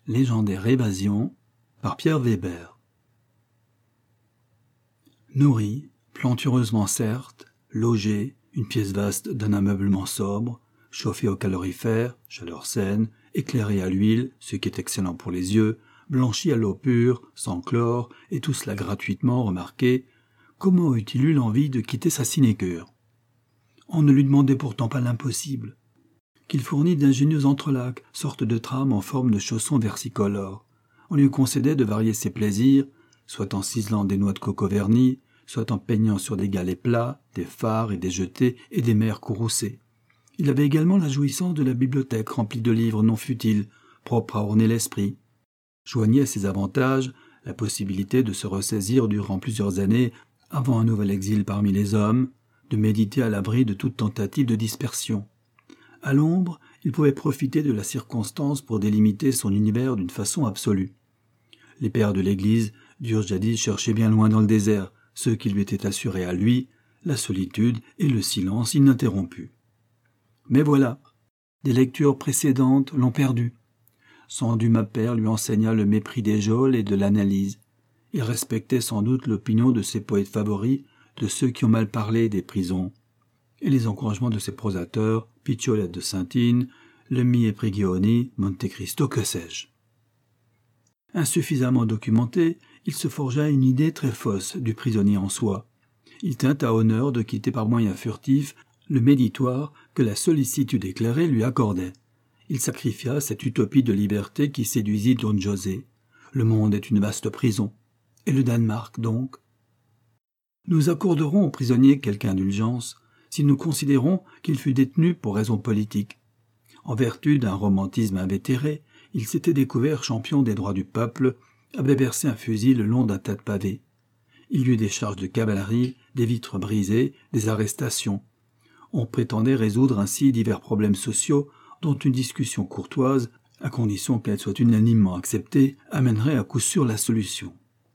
Légendaire évasion par Pierre Weber. Nourri, plantureusement certes, logé, une pièce vaste d'un ameublement sobre, chauffé au calorifère, chaleur saine, éclairé à l'huile, ce qui est excellent pour les yeux, blanchi à l'eau pure, sans chlore, et tout cela gratuitement, remarqué, comment eût-il eu l'envie de quitter sa sinécure? On ne lui demandait pourtant pas l'impossible. Qu'il fournit d'ingénieux entrelacs, sorte de trames en forme de chaussons versicolores. On lui concédait de varier ses plaisirs, soit en ciselant des noix de coco vernies, soit en peignant sur des galets plats, des phares et des jetés et des mers courroucées. Il avait également la jouissance de la bibliothèque remplie de livres non futiles, propres à orner l'esprit. Joignait à ces avantages la possibilité de se ressaisir durant plusieurs années avant un nouvel exil parmi les hommes, de méditer à l'abri de toute tentative de dispersion. À l'ombre, il pouvait profiter de la circonstance pour délimiter son univers d'une façon absolue. Les pères de l'Église durent jadis chercher bien loin dans le désert ce qui lui était assuré à lui, la solitude et le silence ininterrompus. Mais voilà, des lectures précédentes l'ont perdu. Son Dumas père lui enseigna le mépris des geôles et de l'analyse. Il respectait sans doute l'opinion de ses poètes favoris, de ceux qui ont mal parlé des prisons, et les encouragements de ses prosateurs, Picciolette de Saintine, Lemmy et Prigioni, Monte Cristo, que sais-je. Insuffisamment documenté, il se forgea une idée très fausse du prisonnier en soi. Il tint à honneur de quitter par moyens furtifs le méditoire que la sollicitude éclairée lui accordait. Il sacrifia cette utopie de liberté qui séduisit Don José. Le monde est une vaste prison. Et le Danemark, donc? Nous accorderons au prisonnier quelque indulgence si nous considérons qu'il fut détenu pour raisons politiques. En vertu d'un romantisme invétéré, il s'était découvert champion des droits du peuple, avait versé un fusil le long d'un tas de pavés. Il y eut des charges de cavalerie, des vitres brisées, des arrestations. On prétendait résoudre ainsi divers problèmes sociaux dont une discussion courtoise, à condition qu'elle soit unanimement acceptée, amènerait à coup sûr la solution.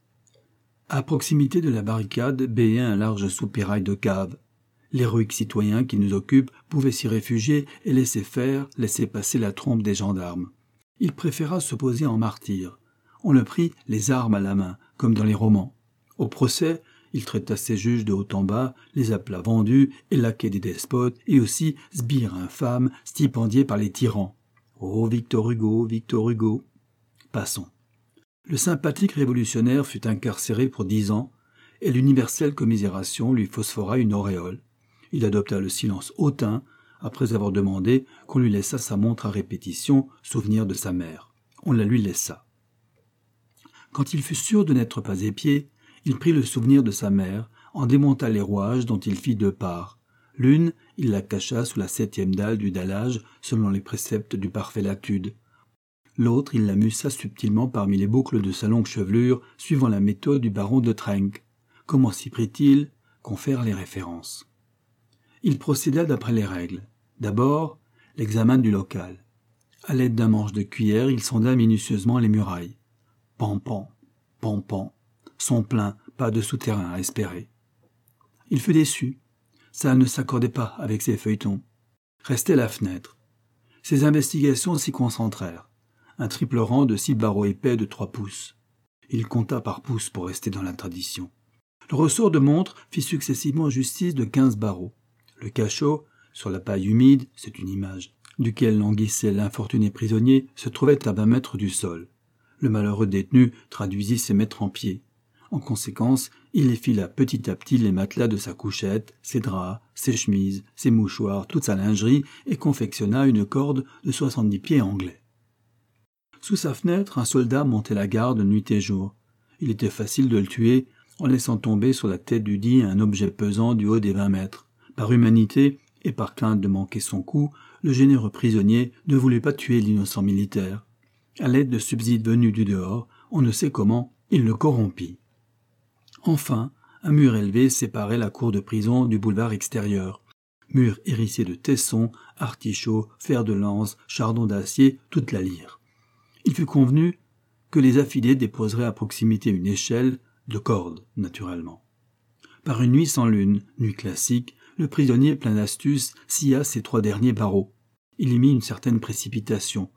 À proximité de la barricade béait un large soupirail de cave. L'héroïque citoyen qui nous occupe pouvait s'y réfugier et laisser passer la trompe des gendarmes. Il préféra se poser en martyr. On le prit les armes à la main, comme dans les romans. Au procès, il traita ses juges de haut en bas, les appela vendus et laquais des despotes, et aussi sbires infâmes, stipendiés par les tyrans. Oh, Victor Hugo, Victor Hugo. Passons. Le sympathique révolutionnaire fut incarcéré pour 10 ans, et l'universelle commisération lui phosphora une auréole. Il adopta le silence hautain, après avoir demandé qu'on lui laissât sa montre à répétition, souvenir de sa mère. On la lui laissa. Quand il fut sûr de n'être pas épié, il prit le souvenir de sa mère, en démonta les rouages dont il fit 2 parts. L'une, il la cacha sous la 7e dalle du dallage, selon les préceptes du parfait Latude. L'autre, il la mussa subtilement parmi les boucles de sa longue chevelure, suivant la méthode du baron de Trenck. Comment s'y prit-il? Confèrent les références. Il procéda d'après les règles. D'abord, l'examen du local. À l'aide d'un manche de cuillère, il sonda minutieusement les murailles. Pan-pan, pan-pan. Son plein, pas de souterrain à espérer. Il fut déçu. Ça ne s'accordait pas avec ses feuilletons. Restait la fenêtre. Ses investigations s'y concentrèrent. Un triple rang de 6 barreaux épais de 3 pouces. Il compta par pouce pour rester dans la tradition. Le ressort de montre fit successivement justice de 15 barreaux. Le cachot, sur la paille humide, c'est une image, duquel languissait l'infortuné prisonnier, se trouvait à 20 mètres du sol. Le malheureux détenu traduisit ses maîtres en pied. En conséquence, il effila petit à petit les matelas de sa couchette, ses draps, ses chemises, ses mouchoirs, toute sa lingerie, et confectionna une corde de 70 pieds anglais. Sous sa fenêtre, un soldat montait la garde nuit et jour. Il était facile de le tuer en laissant tomber sur la tête du dit un objet pesant du haut des 20 mètres. Par humanité et par crainte de manquer son coup, le généreux prisonnier ne voulait pas tuer l'innocent militaire. À l'aide de subsides venus du dehors, on ne sait comment, il le corrompit. Enfin, un mur élevé séparait la cour de prison du boulevard extérieur. Mur hérissé de tessons, artichauts, fers de lance, chardons d'acier, toute la lyre. Il fut convenu que les affidés déposeraient à proximité une échelle, de corde, naturellement. Par une nuit sans lune, nuit classique, le prisonnier plein d'astuce scia ses 3 derniers barreaux. Il y mit une certaine précipitation.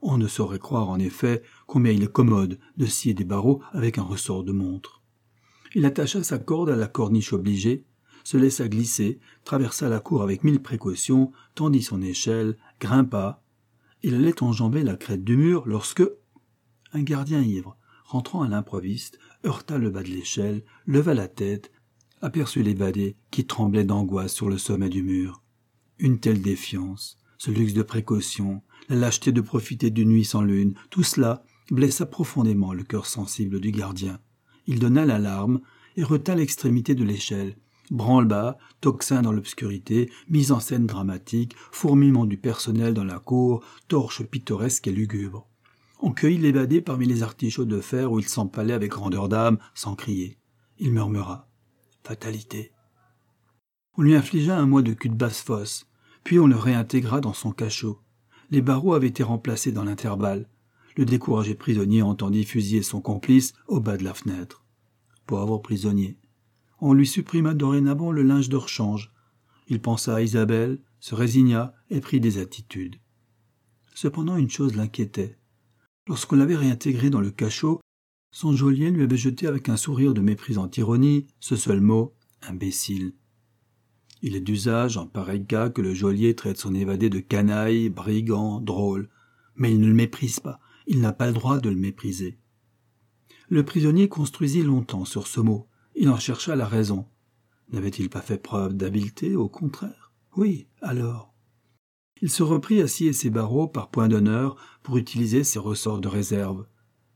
On ne saurait croire en effet combien il est commode de scier des barreaux avec un ressort de montre. Il attacha sa corde à la corniche obligée, se laissa glisser, traversa la cour avec 1000 précautions, tendit son échelle, grimpa. Il allait enjamber la crête du mur lorsque un gardien ivre, rentrant à l'improviste, heurta le bas de l'échelle, leva la tête, aperçut l'évadé qui tremblait d'angoisse sur le sommet du mur. Une telle défiance, ce luxe de précaution, la lâcheté de profiter d'une nuit sans lune, tout cela blessa profondément le cœur sensible du gardien. Il donna l'alarme et retint l'extrémité de l'échelle. Branle-bas, tocsin dans l'obscurité, mise en scène dramatique, fourmillement du personnel dans la cour, torche pittoresque et lugubre. On cueillit l'évadé parmi les artichauts de fer où il s'empalait avec grandeur d'âme, sans crier. Il murmura « Fatalité ». On lui infligea un mois de cul de basse-fosse, puis on le réintégra dans son cachot. Les barreaux avaient été remplacés dans l'intervalle. Le découragé prisonnier entendit fusiller son complice au bas de la fenêtre. Pauvre prisonnier. On lui supprima dorénavant le linge de rechange. Il pensa à Isabelle, se résigna et prit des attitudes. Cependant une chose l'inquiétait. Lorsqu'on l'avait réintégré dans le cachot, son geôlier lui avait jeté avec un sourire de méprisante ironie ce seul mot « imbécile ». Il est d'usage, en pareil cas, que le geôlier traite son évadé de canaille, brigand, drôle. Mais il ne le méprise pas, il n'a pas le droit de le mépriser. Le prisonnier construisit longtemps sur ce mot. Il en chercha la raison. N'avait-il pas fait preuve d'habileté, au contraire? Oui, alors. Il se reprit à scier ses barreaux par point d'honneur pour utiliser ses ressorts de réserve.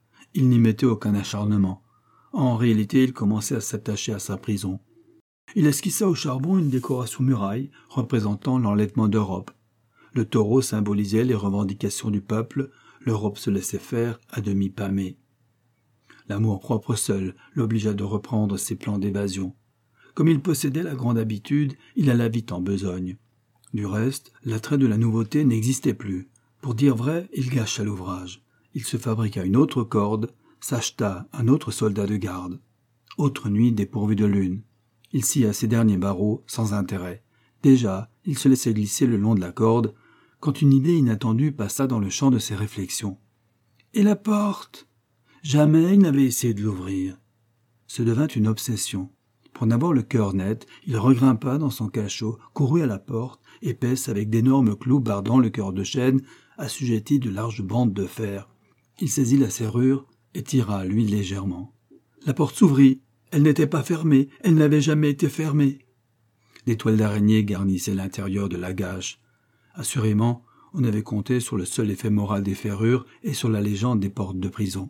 Il n'y mettait aucun acharnement. En réalité, il commençait à s'attacher à sa prison. Il esquissa au charbon une décoration muraille représentant l'enlèvement d'Europe. Le taureau symbolisait les revendications du peuple, l'Europe se laissait faire à demi pâmée. L'amour-propre seul l'obligea de reprendre ses plans d'évasion. Comme il possédait la grande habitude, il alla vite en besogne. Du reste, l'attrait de la nouveauté n'existait plus. Pour dire vrai, il gâcha l'ouvrage. Il se fabriqua une autre corde, s'acheta un autre soldat de garde. Autre nuit dépourvue de lune. Il scia ses derniers barreaux sans intérêt. Déjà, il se laissait glisser le long de la corde, quand une idée inattendue passa dans le champ de ses réflexions. Et la porte? Jamais il n'avait essayé de l'ouvrir. Ce devint une obsession. Pour n'avoir le cœur net, il regrimpa dans son cachot, courut à la porte, épaisse avec d'énormes clous bardant le cœur de chêne, assujetti de larges bandes de fer. Il saisit la serrure et tira à lui légèrement. La porte s'ouvrit. Elle n'était pas fermée, elle n'avait jamais été fermée. Des toiles d'araignée garnissaient l'intérieur de la gâche. Assurément, on avait compté sur le seul effet moral des ferrures et sur la légende des portes de prison.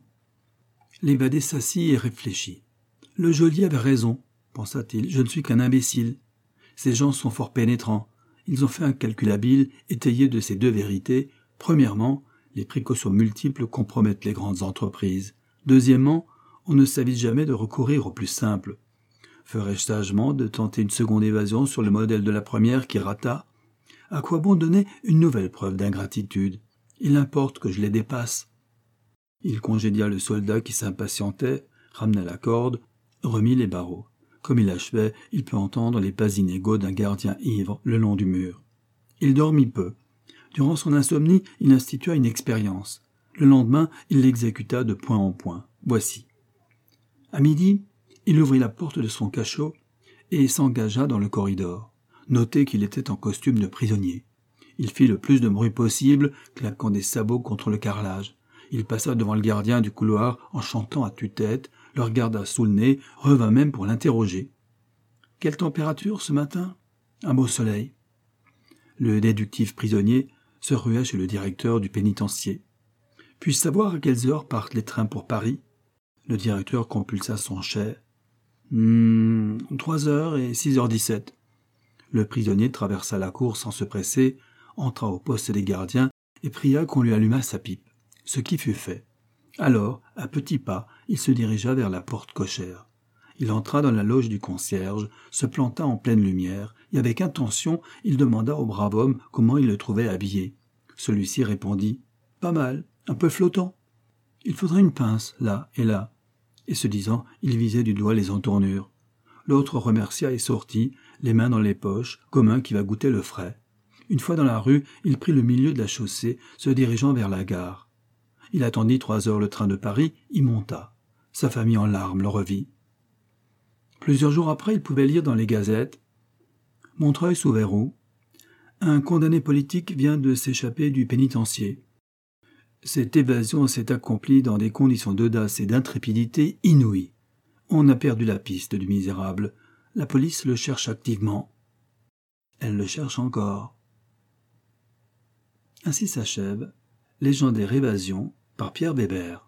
L'évadé s'assit et réfléchit. Le geôlier avait raison, pensa-t-il, je ne suis qu'un imbécile. Ces gens sont fort pénétrants. Ils ont fait un calcul habile, étayé de ces deux vérités. Premièrement, les précautions multiples compromettent les grandes entreprises. Deuxièmement, on ne s'avise jamais de recourir au plus simple. Ferais-je sagement de tenter une seconde évasion sur le modèle de la première qui rata? À quoi bon donner une nouvelle preuve d'ingratitude? Il importe que je les dépasse. Il congédia le soldat qui s'impatientait, ramena la corde, remit les barreaux. Comme il achevait, il put entendre les pas inégaux d'un gardien ivre le long du mur. Il dormit peu. Durant son insomnie, il institua une expérience. Le lendemain, il l'exécuta de point en point. Voici. À midi, il ouvrit la porte de son cachot et s'engagea dans le corridor. Notez qu'il était en costume de prisonnier. Il fit le plus de bruit possible, claquant des sabots contre le carrelage. Il passa devant le gardien du couloir en chantant à tue-tête, le regarda sous le nez, revint même pour l'interroger. « Quelle température ce matin ?»« Un beau soleil. » Le déductif prisonnier se rua chez le directeur du pénitencier. « Puis-je savoir à quelles heures partent les trains pour Paris ?» Le directeur compulsa son chais. 3h et 6h17. Le prisonnier traversa la cour sans se presser, entra au poste des gardiens et pria qu'on lui allumât sa pipe, ce qui fut fait. Alors, à petits pas, il se dirigea vers la porte cochère. Il entra dans la loge du concierge, se planta en pleine lumière, et avec intention, il demanda au brave homme comment il le trouvait habillé. Celui-ci répondit « Pas mal, un peu flottant. Il faudrait une pince, là et là. » Et ce disant, il visait du doigt les entournures. L'autre remercia et sortit, les mains dans les poches, comme un qui va goûter le frais. Une fois dans la rue, il prit le milieu de la chaussée, se dirigeant vers la gare. Il attendit 3 heures le train de Paris, y monta. Sa famille en larmes le revit. Plusieurs jours après, il pouvait lire dans les gazettes « Montreuil sous verrou. Un condamné politique vient de s'échapper du pénitencier. Cette évasion s'est accomplie dans des conditions d'audace et d'intrépidité inouïes. On a perdu la piste du misérable. La police le cherche activement. Elle le cherche encore. » Ainsi s'achève « Légendaire évasion » par Pierre Weber.